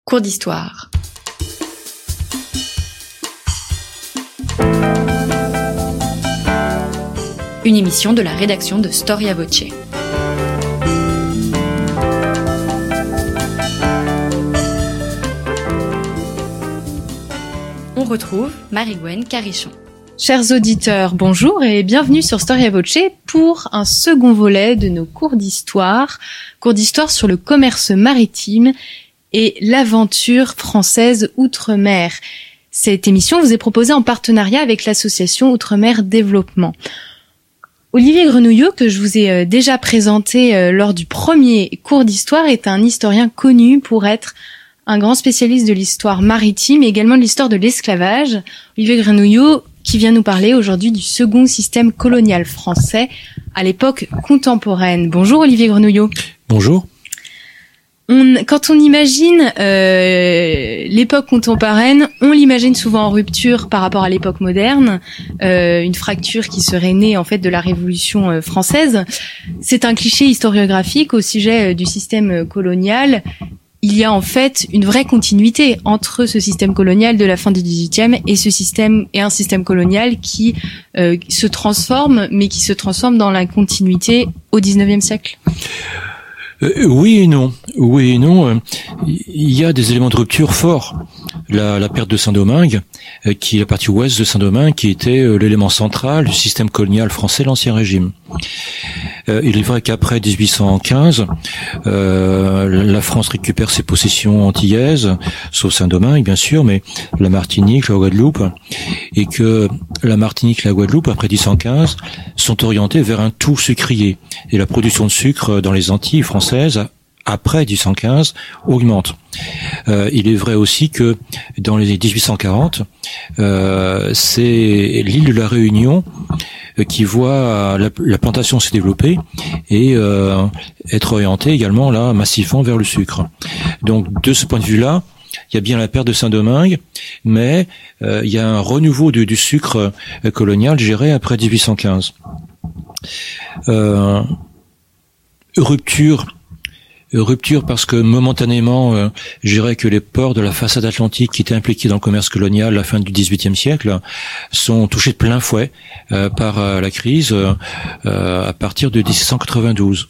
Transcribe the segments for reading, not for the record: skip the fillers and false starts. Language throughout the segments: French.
Cours d'histoire. Une émission de la rédaction de Storia Voce. On retrouve Marie-Gwen Carichon. Chers auditeurs, bonjour et bienvenue sur Storia Voce pour un second volet de nos cours d'histoire sur le commerce maritime et l'aventure française outre-mer. Cette émission vous est proposée en partenariat avec l'association Outre-mer Développement. Olivier Grenouillot, que je vous ai déjà présenté lors du premier cours d'histoire, est un historien connu pour être un grand spécialiste de l'histoire maritime et également de l'histoire de l'esclavage. Olivier Grenouillot, qui vient nous parler aujourd'hui du second système colonial français à l'époque contemporaine. Bonjour Olivier Grenouillot. Bonjour. Quand on imagine l'époque contemporaine, on l'imagine souvent en rupture par rapport à l'époque moderne, une fracture qui serait née en fait de la Révolution française. C'est un cliché historiographique au sujet du système colonial. Il y a en fait une vraie continuité entre ce système colonial de la fin du XVIIIe et un système colonial qui se transforme, mais qui se transforme dans la continuité au XIXe siècle. Oui et non. Il y a des éléments de rupture forts. La perte de Saint-Domingue, qui est la partie ouest de Saint-Domingue, qui était l'élément central du système colonial français, l'Ancien Régime. Il est vrai qu'après 1815, la France récupère ses possessions antillaises, sauf Saint-Domingue bien sûr, mais la Martinique, la Guadeloupe, et que la Martinique et la Guadeloupe, après 1815, sont orientées vers un tout sucrier. Et la production de sucre dans les Antilles françaises, après 1815, augmente. Il est vrai aussi que dans les 1840, c'est l'île de la Réunion qui voit la plantation se développer et être orientée également là massivement vers le sucre. Donc de ce point de vue-là, il y a bien la perte de Saint-Domingue, mais il y a un renouveau du sucre colonial géré après 1815. Rupture parce que momentanément, je dirais que les ports de la façade atlantique qui étaient impliqués dans le commerce colonial à la fin du XVIIIe siècle sont touchés de plein fouet par la crise à partir de 1792.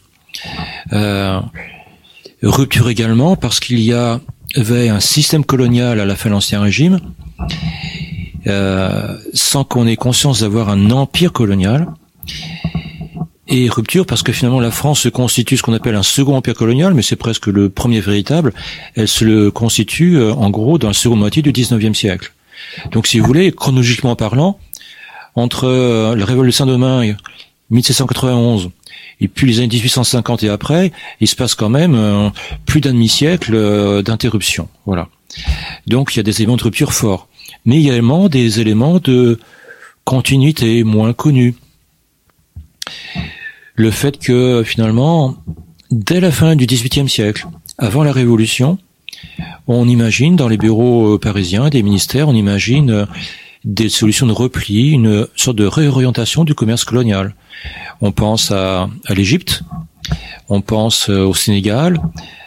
Rupture également parce qu'il y avait un système colonial à la fin de l'Ancien Régime sans qu'on ait conscience d'avoir un empire colonial. Et rupture parce que finalement la France se constitue ce qu'on appelle un second empire colonial, mais c'est presque le premier véritable. Elle se le constitue en gros dans la seconde moitié du XIXe siècle. Donc si vous voulez, chronologiquement parlant, entre la révolte de Saint-Domingue, 1791, et puis les années 1850 et après, il se passe quand même plus d'un demi-siècle d'interruption. Voilà. Donc il y a des éléments de rupture forts, mais également des éléments de continuité moins connus. Le fait que finalement, dès la fin du XVIIIe siècle, avant la Révolution, on imagine dans les bureaux parisiens des ministères, on imagine des solutions de repli, une sorte de réorientation du commerce colonial. On pense à l'Égypte, on pense au Sénégal,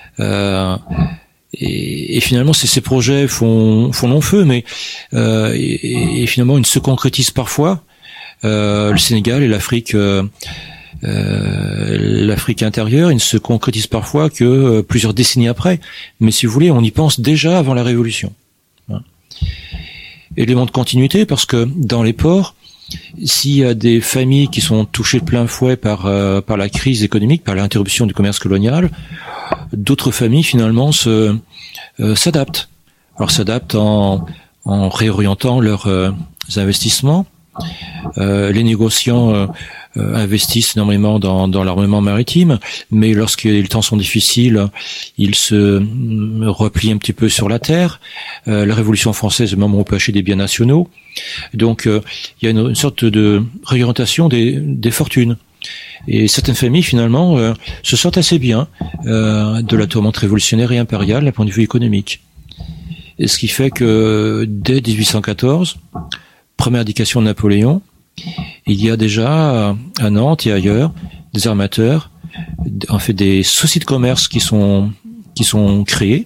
et finalement ces projets font long feu, mais et finalement ils se concrétisent parfois. Le Sénégal et l'Afrique intérieure, ils ne se concrétisent parfois que plusieurs décennies après. Mais si vous voulez, on y pense déjà avant la Révolution. Élément de continuité, parce que dans les ports, s'il y a des familles qui sont touchées de plein fouet par la crise économique, par l'interruption du commerce colonial, d'autres familles finalement s'adaptent. Alors s'adaptent en réorientant leurs investissements. Les négociants investissent énormément dans l'armement maritime, mais lorsque les temps sont difficiles, ils se replient un petit peu sur la terre. La Révolution française, au moment où on peut acheter des biens nationaux. Donc, il y a une sorte de réorientation des fortunes. Et certaines familles, finalement, se sortent assez bien de la tourmente révolutionnaire et impériale d'un point de vue économique. Et ce qui fait que, dès 1814, première indication de Napoléon, il y a déjà à Nantes et ailleurs des armateurs, en fait des sociétés de commerce qui sont créées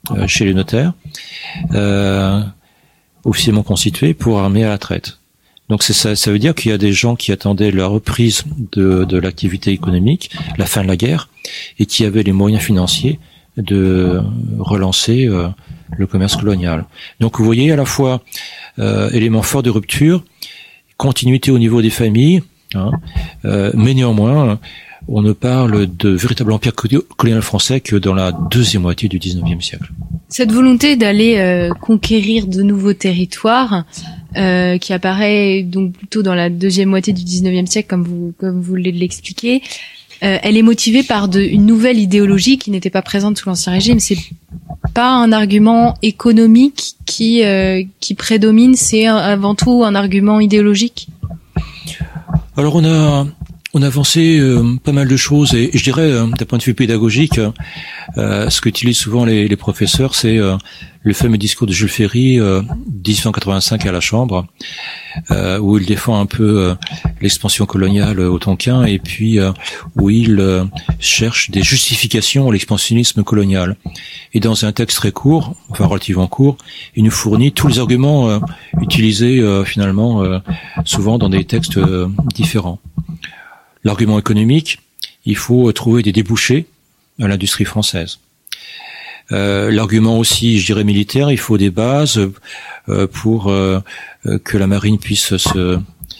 chez les notaires, officiellement constitués pour armer à la traite. Donc c'est ça, ça veut dire qu'il y a des gens qui attendaient la reprise de l'activité économique, la fin de la guerre, et qui avaient les moyens financiers de relancer le commerce colonial. Donc vous voyez à la fois élément fort de rupture, continuité au niveau des familles, mais néanmoins on ne parle de véritable empire colonial français que dans la deuxième moitié du XIXe siècle. Cette volonté d'aller conquérir de nouveaux territoires, qui apparaît donc plutôt dans la deuxième moitié du XIXe siècle, comme vous venez de l'expliquer, elle est motivée par une nouvelle idéologie qui n'était pas présente sous l'Ancien Régime. C'est pas un argument économique qui prédomine, c'est avant tout un argument idéologique. Alors on a avancé pas mal de choses et je dirais d'un point de vue pédagogique, ce qu'utilisent souvent les professeurs, c'est le fameux discours de Jules Ferry 1885 à la Chambre, où il défend un peu l'expansion coloniale au Tonkin et puis où il cherche des justifications à l'expansionnisme colonial. Et dans un texte très court, enfin relativement court, il nous fournit tous les arguments utilisés finalement souvent dans des textes différents. L'argument économique, il faut trouver des débouchés à l'industrie française. L'argument aussi, je dirais militaire, il faut des bases pour que la marine puisse se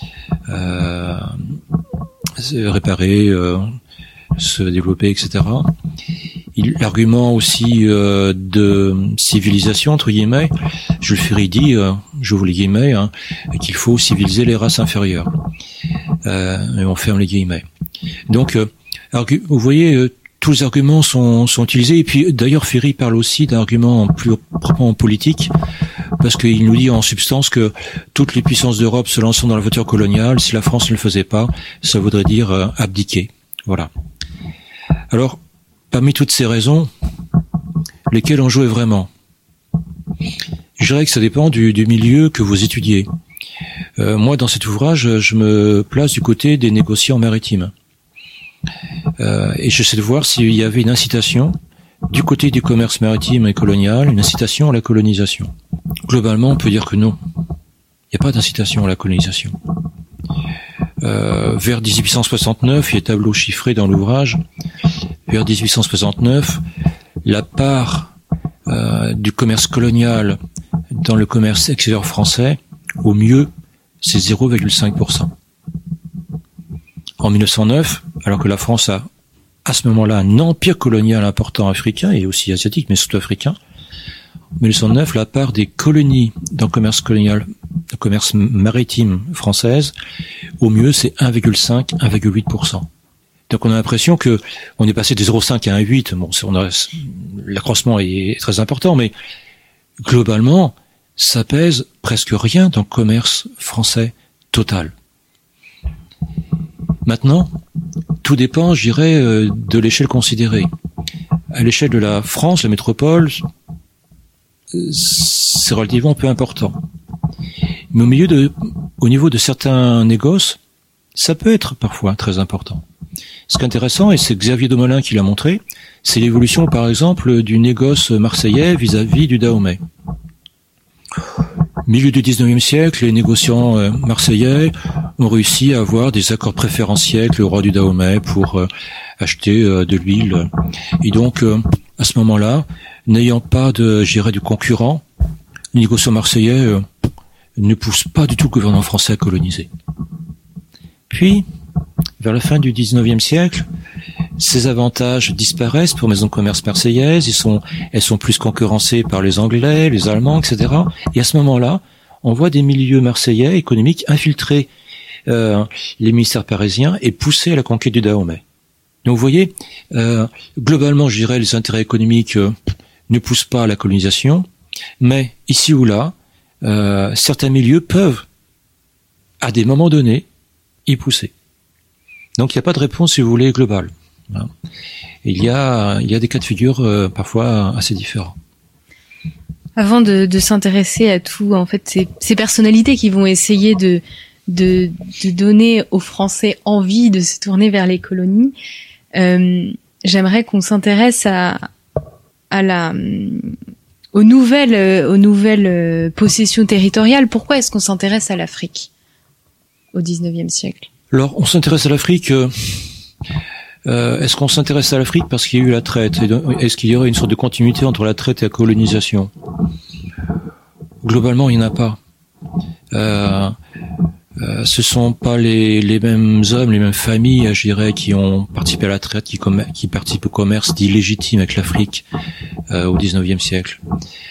réparer, se développer, etc. L'argument aussi de civilisation, entre guillemets, Jules Ferry dit, j'ouvre les guillemets, qu'il faut civiliser les races inférieures. Et on ferme les guillemets. Donc, vous voyez, tous les arguments sont utilisés. Et puis, d'ailleurs, Ferry parle aussi d'arguments plus proprement politiques, parce qu'il nous dit en substance que toutes les puissances d'Europe se lançant dans la voiture coloniale, si la France ne le faisait pas, ça voudrait dire abdiquer. Voilà. Alors, parmi toutes ces raisons, lesquelles en jouaient vraiment? Je dirais que ça dépend du milieu que vous étudiez. Moi, dans cet ouvrage, je me place du côté des négociants maritimes. Et j'essaie de voir s'il y avait une incitation du côté du commerce maritime et colonial, une incitation à la colonisation. Globalement, on peut dire que non. Il n'y a pas d'incitation à la colonisation. Vers 1869, il y a tableau chiffré dans l'ouvrage, vers 1869, la part du commerce colonial dans le commerce extérieur français, au mieux, c'est 0,5%. En 1909, alors que la France a à ce moment-là un empire colonial important africain et aussi asiatique, mais surtout africain, en 1909, la part des colonies dans le commerce colonial, le commerce maritime française, au mieux, c'est 1,5, 1,8%. Donc on a l'impression que on est passé de 0,5 à 1,8. Bon, l'accroissement est très important, mais globalement, ça pèse presque rien dans le commerce français total. Maintenant, tout dépend, je dirais, de l'échelle considérée. À l'échelle de la France, la métropole, c'est relativement peu important. Mais au niveau de certains négoces, ça peut être parfois très important. Ce qui est intéressant, et c'est Xavier Domelin qui l'a montré, c'est l'évolution, par exemple, du négoce marseillais vis-à-vis du Dahomey. Milieu du 19e siècle, les négociants marseillais ont réussi à avoir des accords préférentiels avec le roi du Dahomey pour acheter de l'huile. Et donc, à ce moment-là, n'ayant pas de concurrent, les négociants marseillais ne poussent pas du tout le gouvernement français à coloniser. Puis, vers la fin du 19e siècle, ces avantages disparaissent pour Maison de commerce marseillaise, elles sont plus concurrencées par les Anglais, les Allemands, etc. Et à ce moment-là, on voit des milieux marseillais économiques infiltrer les ministères parisiens et pousser à la conquête du Dahomey. Donc vous voyez, globalement, je dirais, les intérêts économiques ne poussent pas à la colonisation, mais ici ou là, certains milieux peuvent, à des moments donnés, y pousser. Donc il n'y a pas de réponse, si vous voulez, globale. Voilà. Il y a des cas de figure parfois assez différents. Avant de s'intéresser à tout, en fait, ces personnalités qui vont essayer de donner aux Français envie de se tourner vers les colonies, j'aimerais qu'on s'intéresse à aux nouvelles possessions territoriales. Pourquoi est-ce qu'on s'intéresse à l'Afrique au XIXe siècle? Alors, on s'intéresse à l'Afrique. Est-ce qu'on s'intéresse à l'Afrique parce qu'il y a eu la traite? Est-ce qu'il y aurait une sorte de continuité entre la traite et la colonisation? Globalement, il n'y en a pas. Ce sont pas les mêmes hommes, les mêmes familles, je dirais, qui ont participé à la traite, qui participent au commerce dit légitime avec l'Afrique au XIXe siècle.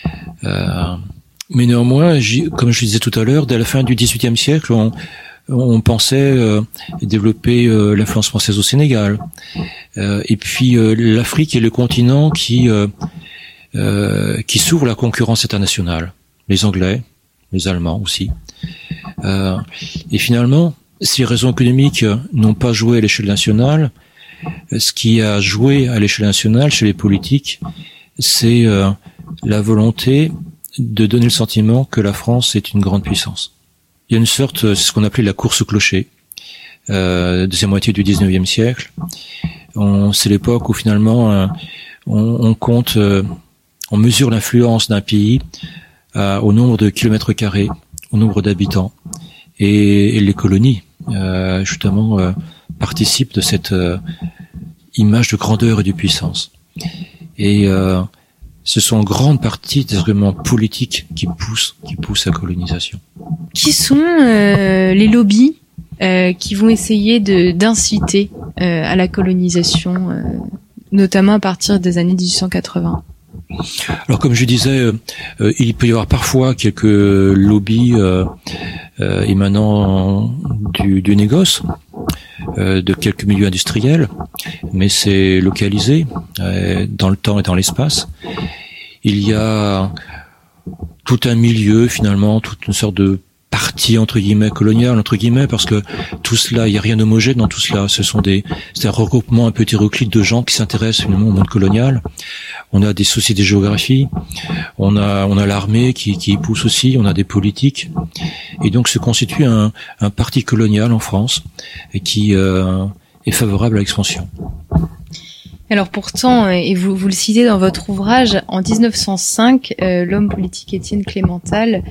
Mais néanmoins, comme je le disais tout à l'heure, dès la fin du XVIIIe siècle, on pensait développer l'influence française au Sénégal. Et puis l'Afrique est le continent qui s'ouvre à la concurrence internationale. Les Anglais, les Allemands aussi. Et finalement, si les raisons économiques n'ont pas joué à l'échelle nationale, ce qui a joué à l'échelle nationale chez les politiques, c'est la volonté de donner le sentiment que la France est une grande puissance. Il y a une sorte, c'est ce qu'on appelait la course au clocher, deuxième moitié du XIXe siècle. C'est l'époque où finalement on compte, on mesure l'influence d'un pays au nombre de kilomètres carrés, au nombre d'habitants. Et les colonies, justement, participent de cette image de grandeur et de puissance. Et ce sont en grande partie des arguments politiques qui poussent la colonisation. Qui sont les lobbies qui vont essayer d'inciter à la colonisation, notamment à partir des années 1880? Alors, comme je disais, il peut y avoir parfois quelques lobbies émanant du négoce, de quelques milieux industriels, mais c'est localisé dans le temps et dans l'espace. Il y a tout un milieu, finalement, toute une sorte de partie entre guillemets coloniale, entre guillemets, parce que tout cela, il n'y a rien d'homogène dans tout cela. C'est un regroupement un peu hétéroclite de gens qui s'intéressent finalement au monde colonial. On a des sociétés de géographie, on a l'armée qui y pousse aussi, on a des politiques, et donc se constitue un parti colonial en France et qui est favorable à l'expansion. Alors pourtant, et vous le citez dans votre ouvrage, en 1905, l'homme politique Étienne Clémental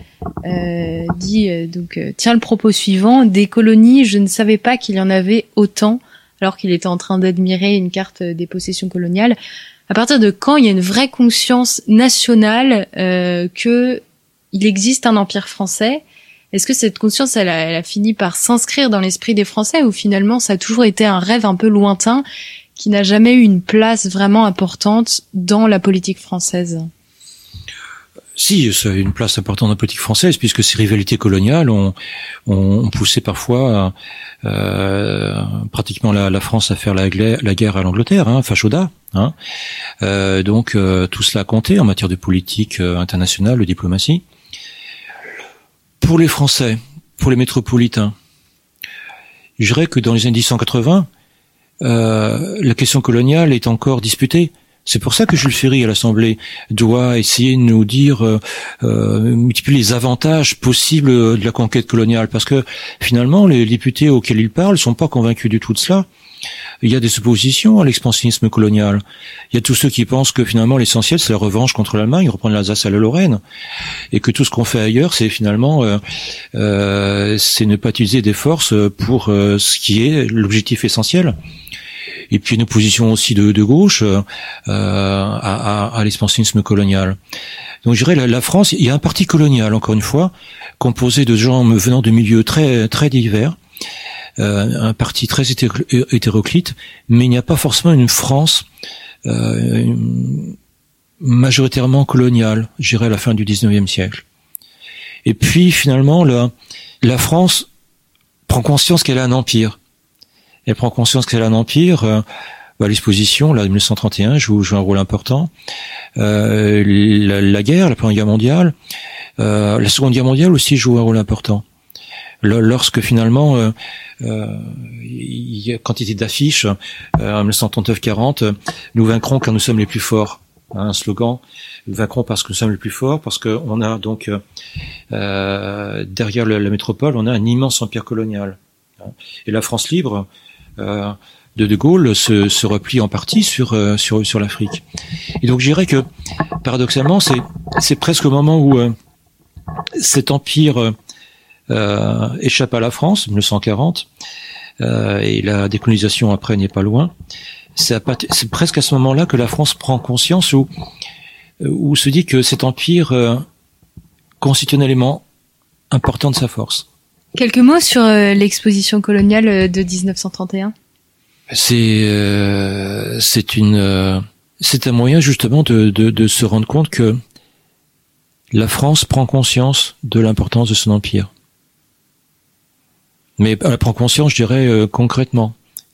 tient le propos suivant: des colonies, je ne savais pas qu'il y en avait autant, alors qu'il était en train d'admirer une carte des possessions coloniales. À partir de quand il y a une vraie conscience nationale que il existe un empire français? Est-ce que cette conscience, elle a fini par s'inscrire dans l'esprit des Français, ou finalement ça a toujours été un rêve un peu lointain qui n'a jamais eu une place vraiment importante dans la politique française? Si, ça a une place importante dans la politique française, puisque ces rivalités coloniales ont poussé parfois pratiquement la France à faire la guerre à l'Angleterre, Fachoda. Donc tout cela a compté en matière de politique internationale, de diplomatie. Pour les Français, pour les métropolitains, je dirais que dans les années 1880, la question coloniale est encore disputée. C'est pour ça que Jules Ferry à l'Assemblée doit essayer de nous dire multiplier les avantages possibles de la conquête coloniale, parce que finalement les députés auxquels il parle sont pas convaincus du tout de cela. Il y a des oppositions à l'expansionnisme colonial. Il y a tous ceux qui pensent que finalement l'essentiel c'est la revanche contre l'Allemagne, reprendre l'Alsace et la Lorraine, et que tout ce qu'on fait ailleurs c'est finalement c'est ne pas utiliser des forces pour ce qui est l'objectif essentiel. Et puis une opposition aussi de gauche à l'expansionnisme colonial. Donc je dirais la France, il y a un parti colonial, encore une fois, composé de gens venant de milieux très très divers, un parti très hétéroclite, mais il n'y a pas forcément une France majoritairement coloniale, je dirais à la fin du XIXe siècle. Et puis finalement, la France prend conscience qu'elle a un empire. Elle prend conscience qu'elle a un empire. L'exposition, là, de 1931, joue un rôle important. La guerre, la Première Guerre mondiale, la Seconde Guerre mondiale aussi joue un rôle important. Lorsque finalement, il y a quantité d'affiches, en 1939-40, nous vaincrons car nous sommes les plus forts. Un slogan, nous vaincrons parce que nous sommes les plus forts, parce que on a donc derrière la métropole, on a un immense empire colonial. Et la France libre De Gaulle se replie en partie sur l'Afrique. Et donc je dirais que paradoxalement c'est presque au moment où cet empire échappe à la France, 1940, et la décolonisation après n'est pas loin. C'est presque à ce moment-là que la France prend conscience où se dit que cet empire constitue un élément important de sa force. Quelques mots sur l'exposition coloniale de 1931. C'est un moyen justement de se rendre compte que la France prend conscience de l'importance de son empire. Mais elle prend conscience, je dirais, concrètement.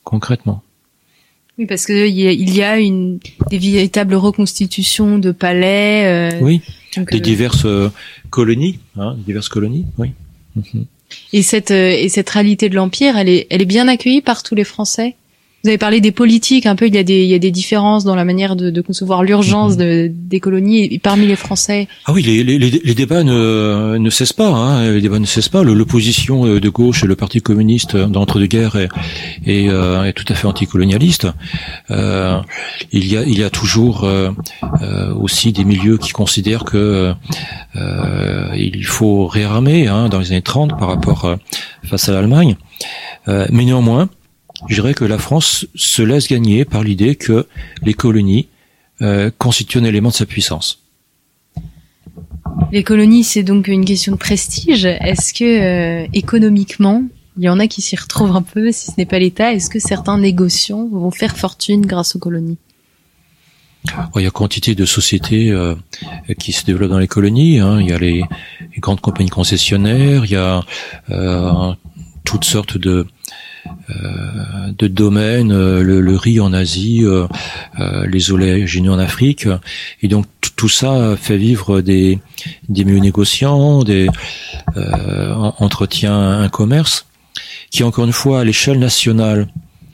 Oui, parce que il y a des véritables reconstitutions de palais. Oui, des diverses colonies, oui. Mm-hmm. Et cette réalité de l'empire, elle est bien accueillie par tous les Français. Vous avez parlé des politiques, un peu, il y a des différences dans la manière de concevoir l'urgence des colonies et parmi les Français. Ah oui, les débats ne cessent pas, hein. Les débats ne cessent pas. L'opposition de gauche et le Parti communiste d'entre-deux-guerres est tout à fait anticolonialiste. Il y a toujours aussi des milieux qui considèrent que il faut réarmer, hein, dans les années 30 par rapport face à l'Allemagne. Mais néanmoins, je dirais que la France se laisse gagner par l'idée que les colonies constituent un élément de sa puissance. Les colonies, c'est donc une question de prestige. Est-ce que économiquement, il y en a qui s'y retrouvent un peu, si ce n'est pas l'État, est-ce que certains négociants vont faire fortune grâce aux colonies ? Il y a quantité de sociétés qui se développent dans les colonies, hein. Il y a les grandes compagnies concessionnaires, il y a toutes sortes de domaines, le riz en Asie, les oléagineux en Afrique, et donc tout ça fait vivre des milieux négociants, entretient un commerce qui, encore une fois, à l'échelle nationale,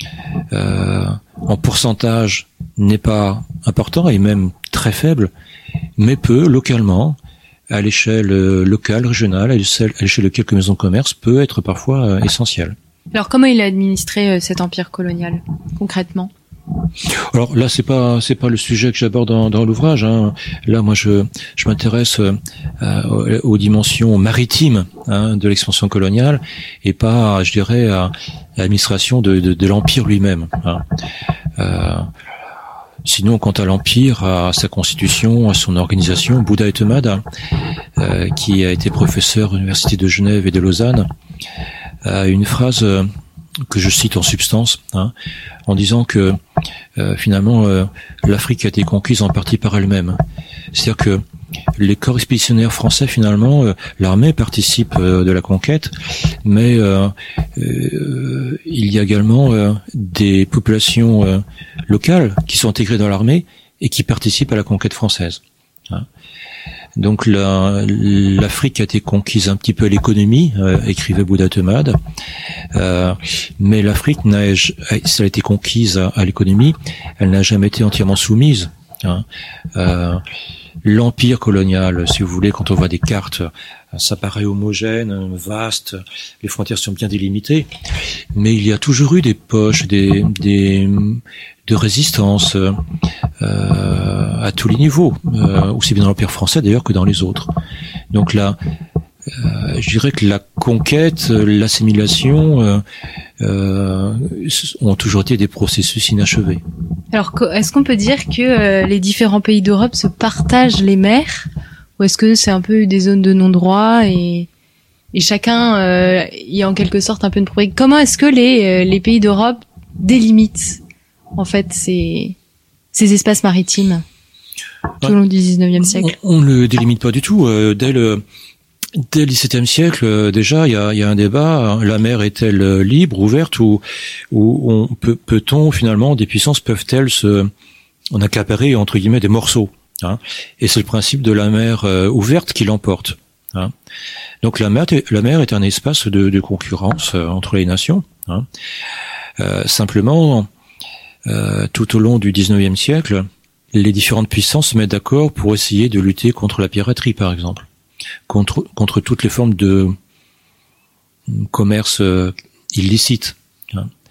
en pourcentage, n'est pas important et même très faible, mais peut localement, à l'échelle locale, régionale, à l'échelle de quelques maisons de commerce, peut être parfois essentiel. Alors comment il a administré cet empire colonial concrètement ? Alors là, c'est pas le sujet que j'aborde dans l'ouvrage, hein. Là, moi, je m'intéresse aux dimensions maritimes, hein, de l'expansion coloniale, et pas, je dirais, à l'administration de l'empire lui-même, hein. Sinon, quant à l'empire, à sa constitution, à son organisation, Bouddha Temade, qui a été professeur à l'université de Genève et de Lausanne, a une phrase que je cite en substance, hein, en disant que finalement l'Afrique a été conquise en partie par elle-même. C'est-à-dire que les corps expéditionnaires français, finalement, l'armée participe de la conquête, mais il y a également des populations locales qui sont intégrées dans l'armée et qui participent à la conquête française, hein. Donc l'Afrique a été conquise un petit peu à l'économie, écrivait Bouddha Temade, mais l'Afrique ça a été conquise à l'économie, elle n'a jamais été entièrement soumise, hein. L'empire colonial, si vous voulez, quand on voit des cartes, ça paraît homogène, vaste, les frontières sont bien délimitées, mais il y a toujours eu des poches, de résistance à tous les niveaux, aussi bien dans l'empire français d'ailleurs que dans les autres. Donc là, je dirais que la conquête, l'assimilation ont toujours été des processus inachevés. Alors, est-ce qu'on peut dire que les différents pays d'Europe se partagent les mers, ou est-ce que c'est un peu des zones de non-droit et chacun y a en quelque sorte un peu une propriété ? Comment est-ce que les pays d'Europe délimitent en fait ces espaces maritimes tout au long du 19e siècle ? On ne le délimite pas du tout. Dès le XVIIe siècle, déjà, il y a un débat. La mer est-elle libre, ouverte, ou peut-on finalement, des puissances peuvent-elles en accaparer entre guillemets des morceaux, hein, et c'est le principe de la mer ouverte qui l'emporte, hein. Donc la mer est un espace de concurrence entre les nations, hein. Simplement, tout au long du XIXe siècle, les différentes puissances se mettent d'accord pour essayer de lutter contre la piraterie, par exemple, contre toutes les formes de commerce illicite, hein.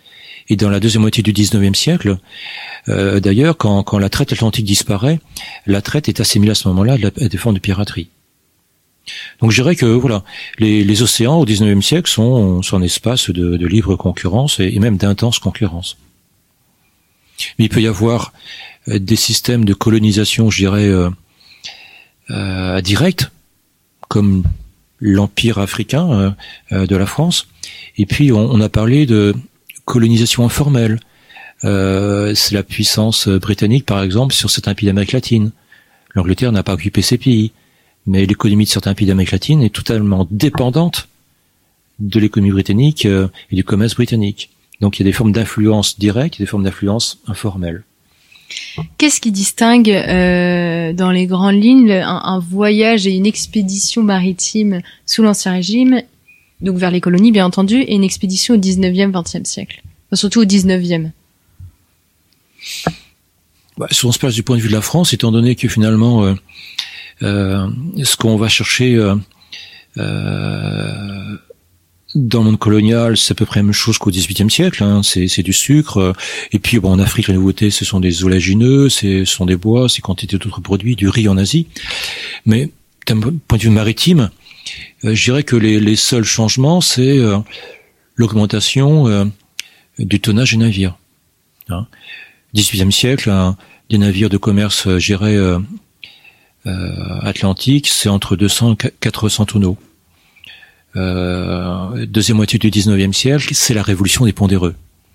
Et dans la deuxième moitié du 19e siècle, d'ailleurs, quand la traite atlantique disparaît, la traite est assimilée à ce moment-là à des formes de piraterie. Donc je dirais que voilà, les océans au 19e siècle sont un espace de libre concurrence et même d'intense concurrence. Mais il peut y avoir des systèmes de colonisation, je dirais, directs, comme l'empire africain de la France. Et puis on a parlé de colonisation informelle. C'est la puissance britannique, par exemple, sur certains pays d'Amérique latine. L'Angleterre n'a pas occupé ces pays, mais l'économie de certains pays d'Amérique latine est totalement dépendante de l'économie britannique et du commerce britannique. Donc il y a des formes d'influence directe et des formes d'influence informelle. Qu'est-ce qui distingue dans les grandes lignes un voyage et une expédition maritime sous l'Ancien Régime, donc vers les colonies bien entendu, et une expédition au 19e, 20e siècle, enfin, surtout au 19e? Si on se place du point de vue de la France, étant donné que finalement ce qu'on va chercher dans le monde colonial, c'est à peu près la même chose qu'au XVIIIe siècle. C'est du sucre. Et puis en Afrique, la nouveauté, ce sont des oléagineux, ce sont des bois, c'est quantité d'autres produits, du riz en Asie. Mais d'un point de vue maritime, je dirais que les seuls changements, c'est l'augmentation du tonnage des navires. XVIIIe siècle, des navires de commerce, je dirais, atlantique, c'est entre 200 et 400 tonneaux. Deuxième moitié du 19e siècle, c'est la révolution des pondéreux.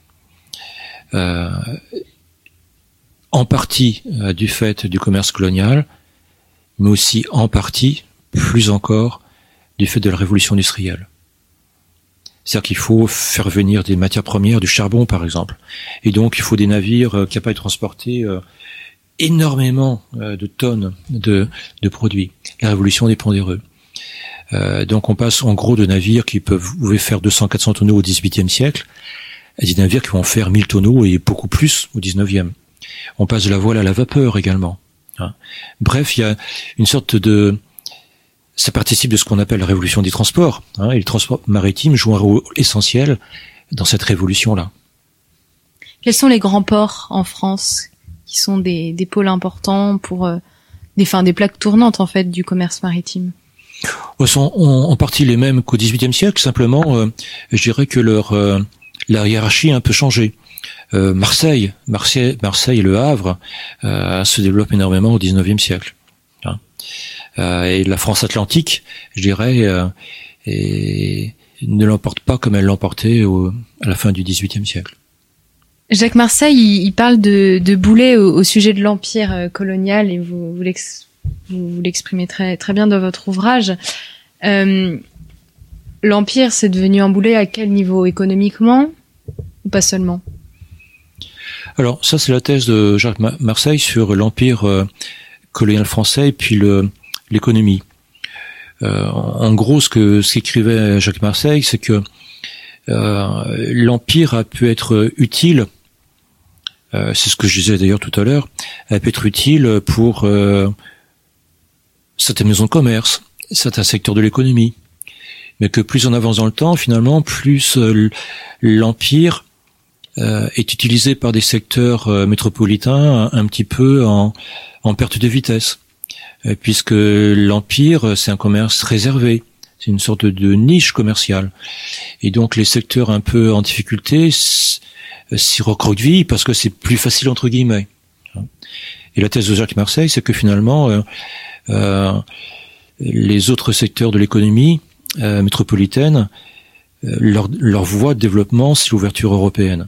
En partie du fait du commerce colonial, mais aussi en partie, plus encore, du fait de la révolution industrielle. C'est-à-dire qu'il faut faire venir des matières premières, du charbon par exemple. Et donc il faut des navires capables de transporter énormément de tonnes de produits. La révolution des pondéreux. Donc on passe en gros de navires qui pouvaient faire 200-400 tonneaux au XVIIIe siècle à des navires qui vont faire 1000 tonneaux et beaucoup plus au XIXe. On passe de la voile à la vapeur également. Bref, il y a une sorte de... Ça participe de ce qu'on appelle la révolution des transports. Et le transport maritime joue un rôle essentiel dans cette révolution-là. Quels sont les grands ports en France qui sont des pôles importants pour des plaques tournantes en fait du commerce maritime? Sont en partie les mêmes qu'au XVIIIe siècle. Simplement, je dirais que la hiérarchie a un peu changé. Marseille et Le Havre se développent énormément au XIXe siècle. Et la France atlantique, je dirais, ne l'emporte pas comme elle l'emportait à la fin du XVIIIe siècle. Jacques Marseille, il parle de Boulet au sujet de l'empire colonial et vous l'exprimez très, très bien dans votre ouvrage. L'empire, c'est devenu un boulet à quel niveau? Économiquement ou pas seulement? Alors, ça, c'est la thèse de Jacques Marseille sur l'empire colonial français et puis l'économie. En gros, ce qu'écrivait Jacques Marseille, c'est que l'empire a pu être utile, c'est ce que je disais d'ailleurs tout à l'heure, a pu être utile pour certaines maisons de commerce, certains secteurs de l'économie, mais que plus on avance dans le temps, finalement, plus l'empire est utilisé par des secteurs métropolitains un petit peu en perte de vitesse, puisque l'empire, c'est un commerce réservé, c'est une sorte de niche commerciale, et donc les secteurs un peu en difficulté s'y recroquevillent parce que c'est plus facile entre guillemets. Et la thèse de Jacques Marseille, c'est que finalement les autres secteurs de l'économie métropolitaine, leur voie de développement, c'est l'ouverture européenne.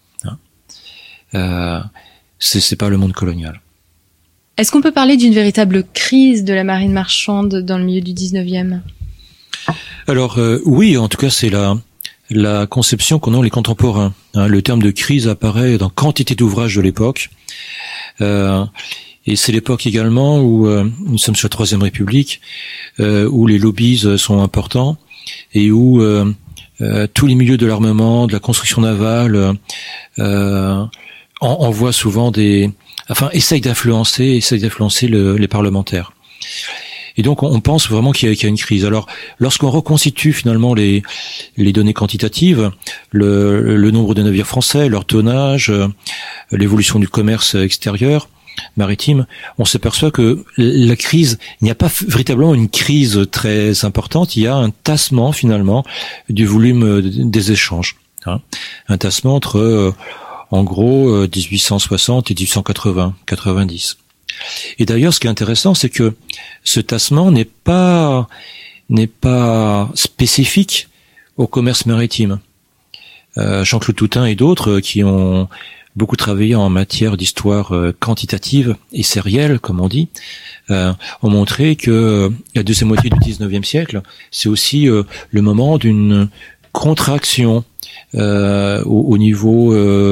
C'est pas le monde colonial. Est-ce qu'on peut parler d'une véritable crise de la marine marchande dans le milieu du 19e? Alors oui, en tout cas c'est la conception qu'en ont les contemporains. Le terme de crise apparaît dans quantité d'ouvrages de l'époque. Et c'est l'époque également où nous sommes sur la Troisième République, où les lobbies sont importants et où tous les milieux de l'armement, de la construction navale, envoient souvent essayent d'influencer les parlementaires. Et donc on pense vraiment qu'il y a une crise. Alors lorsqu'on reconstitue finalement les données quantitatives, le nombre de navires français, leur tonnage, l'évolution du commerce extérieur, maritime, on s'aperçoit que la crise, il n'y a pas véritablement une crise très importante, il y a un tassement finalement du volume des échanges. Un tassement entre en gros 1860 et 1880, 90. Et d'ailleurs, ce qui est intéressant, c'est que ce tassement n'est pas spécifique au commerce maritime. Jean-Claude Toutain et d'autres qui ont beaucoup travaillé en matière d'histoire quantitative et sérielle, comme on dit, ont montré que la deuxième moitié du XIXe siècle, c'est aussi le moment d'une contraction au niveau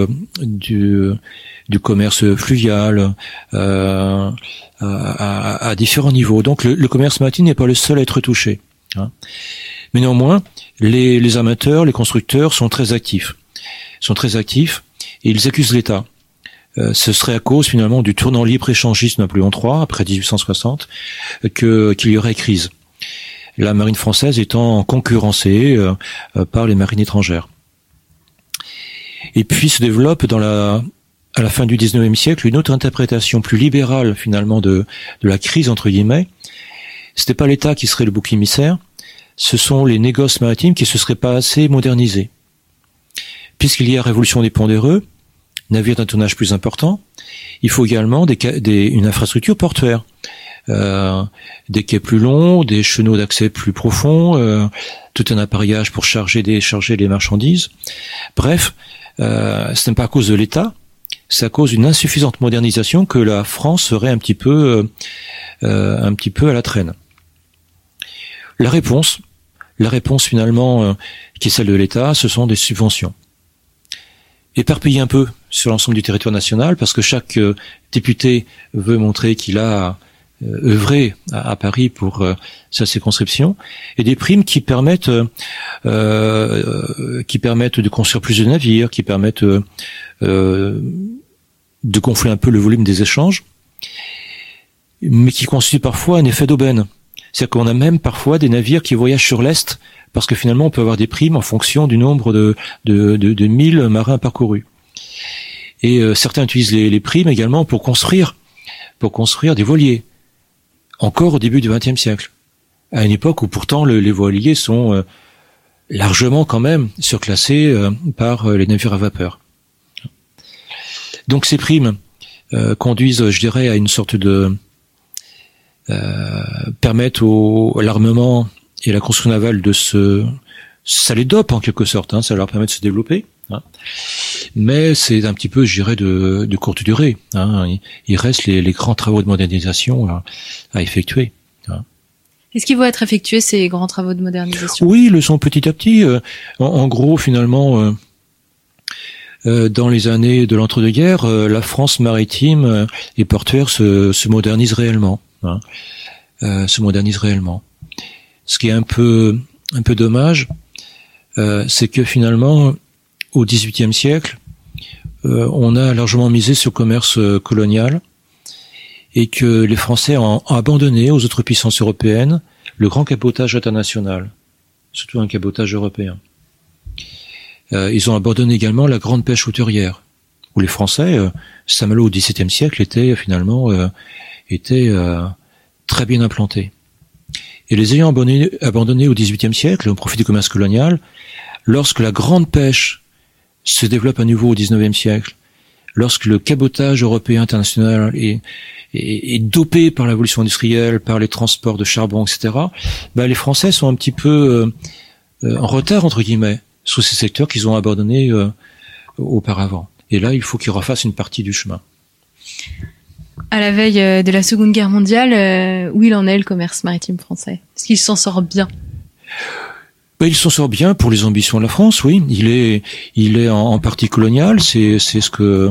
du commerce fluvial à différents niveaux. Donc le commerce maritime n'est pas le seul à être touché. Mais néanmoins, les amateurs, les constructeurs sont très actifs. Et ils accusent l'État. Ce serait à cause finalement du tournant libre-échangiste de Napoléon III, après 1860, qu'il y aurait crise. La marine française étant concurrencée par les marines étrangères. Et puis se développe à la fin du XIXe siècle une autre interprétation plus libérale finalement de la crise entre guillemets. C'était pas l'État qui serait le bouc émissaire, ce sont les négoces maritimes qui se seraient pas assez modernisés. Puisqu'il y a révolution des pondéreux, navires d'un tonnage plus important, il faut également une infrastructure portuaire. Des quais plus longs, des chenaux d'accès plus profonds, tout un appareillage pour charger et décharger les marchandises. Bref, ce n'est pas à cause de l'État, c'est à cause d'une insuffisante modernisation que la France serait un petit peu à la traîne. La réponse finalement, qui est celle de l'État, ce sont des subventions. Éparpillé un peu sur l'ensemble du territoire national, parce que chaque député veut montrer qu'il a œuvré à Paris pour sa circonscription, et des primes qui permettent de construire plus de navires, qui permettent de gonfler un peu le volume des échanges, mais qui constituent parfois un effet d'aubaine. C'est-à-dire qu'on a même parfois des navires qui voyagent sur l'Est, parce que finalement on peut avoir des primes en fonction du nombre de 1000 marins parcourus. Et certains utilisent les primes également pour construire des voiliers, encore au début du XXe siècle, à une époque où pourtant les voiliers sont largement quand même surclassés par les navires à vapeur. Donc ces primes conduisent, je dirais, à une sorte de permettent à l'armement et à la construction navale ça les dope en quelque sorte, ça leur permet de se développer, mais c'est un petit peu, je dirais, de courte durée. Il reste les grands travaux de modernisation à effectuer. Est-ce qu'ils vont être effectués, ces grands travaux de modernisation? Oui, ils le sont petit à petit. En gros, finalement, dans les années de l'entre-deux-guerres, la France maritime et portuaire se modernise réellement. Ce qui est un peu dommage, c'est que finalement, au XVIIIe siècle, on a largement misé sur le commerce colonial et que les Français ont abandonné aux autres puissances européennes le grand cabotage international, surtout un cabotage européen. Ils ont abandonné également la grande pêche hauturière, où les Français, Saint-Malo au XVIIe siècle, étaient finalement très bien implantés. Et les ayant abandonnés au XVIIIe siècle, au profit du commerce colonial, lorsque la grande pêche se développe à nouveau au XIXe siècle, lorsque le cabotage européen international est dopé par l'évolution industrielle, par les transports de charbon, etc., les Français sont un petit peu en retard, entre guillemets, sur ces secteurs qu'ils ont abandonnés auparavant. Et là, il faut qu'ils refassent une partie du chemin. À la veille de la Seconde Guerre mondiale, où il en est le commerce maritime français? Est-ce qu'il s'en sort bien? Il s'en sort bien pour les ambitions de la France, oui. Il est en partie colonial, c'est ce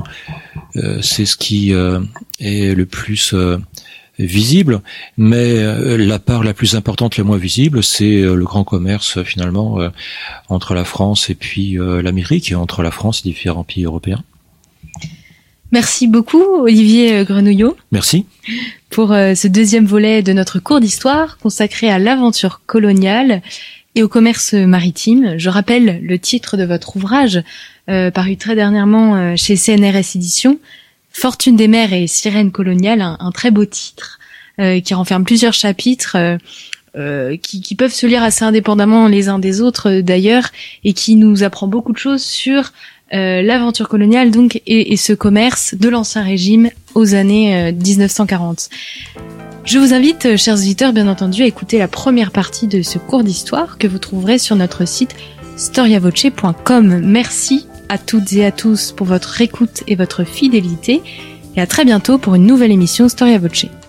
qui est le plus visible, mais la part la plus importante, la moins visible, c'est le grand commerce finalement entre la France et puis l'Amérique, et entre la France et différents pays européens. Merci beaucoup, Olivier Grenouillot. Merci. pour ce deuxième volet de notre cours d'histoire consacré à l'aventure coloniale et au commerce maritime. Je rappelle le titre de votre ouvrage, paru très dernièrement chez CNRS Éditions, Fortune des mers et sirènes coloniales, un très beau titre qui renferme plusieurs chapitres qui peuvent se lire assez indépendamment les uns des autres d'ailleurs, et qui nous apprend beaucoup de choses sur l'aventure coloniale donc et ce commerce de l'Ancien Régime aux années 1940. Je vous invite, chers auditeurs, bien entendu, à écouter la première partie de ce cours d'histoire que vous trouverez sur notre site storiavoce.com. Merci à toutes et à tous pour votre écoute et votre fidélité, et à très bientôt pour une nouvelle émission Storia Voce.